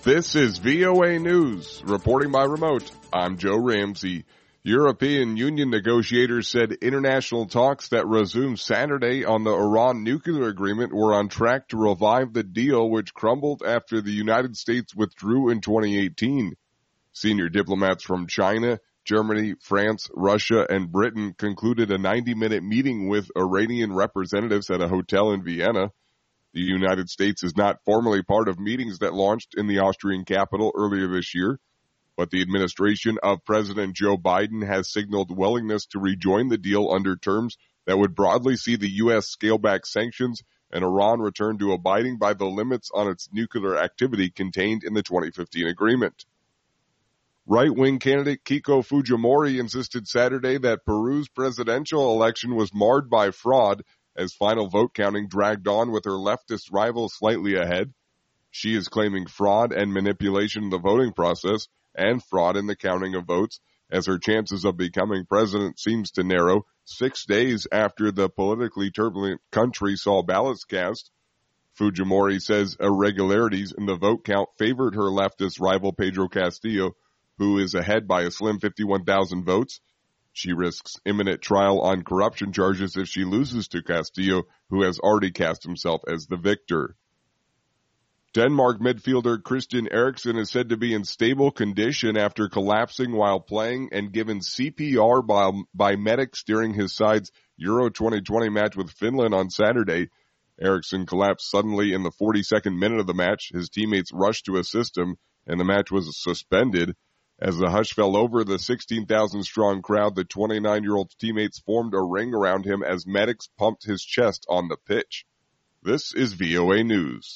This is VOA News, reporting by remote. I'm Joe Ramsey. European Union negotiators said international talks that resumed Saturday on the Iran nuclear agreement were on track to revive the deal, which crumbled after the United States withdrew in 2018. Senior diplomats from China, Germany, France, Russia, and Britain concluded a 90-minute meeting with Iranian representatives at a hotel in Vienna. The United States is not formally part of meetings that launched in the Austrian capital earlier this year, but the administration of President Joe Biden has signaled willingness to rejoin the deal under terms that would broadly see the U.S. scale back sanctions and Iran return to abiding by the limits on its nuclear activity contained in the 2015 agreement. Right-wing candidate Keiko Fujimori insisted Saturday that Peru's presidential election was marred by fraud as final vote counting dragged on with her leftist rival slightly ahead. She is claiming fraud and manipulation in the voting process and fraud in the counting of votes as her chances of becoming president seems to narrow 6 days after the politically turbulent country saw ballots cast. Fujimori says irregularities in the vote count favored her leftist rival Pedro Castillo, who is ahead by a slim 51,000 votes. She risks imminent trial on corruption charges if she loses to Castillo, who has already cast himself as the victor. Denmark midfielder Christian Eriksen is said to be in stable condition after collapsing while playing and given CPR by medics during his side's Euro 2020 match with Finland on Saturday. Eriksen collapsed suddenly in the 42nd minute of the match. His teammates rushed to assist him, and the match was suspended. As the hush fell over the 16,000-strong crowd, the 29-year-old's teammates formed a ring around him as medics pumped his chest on the pitch. This is VOA News.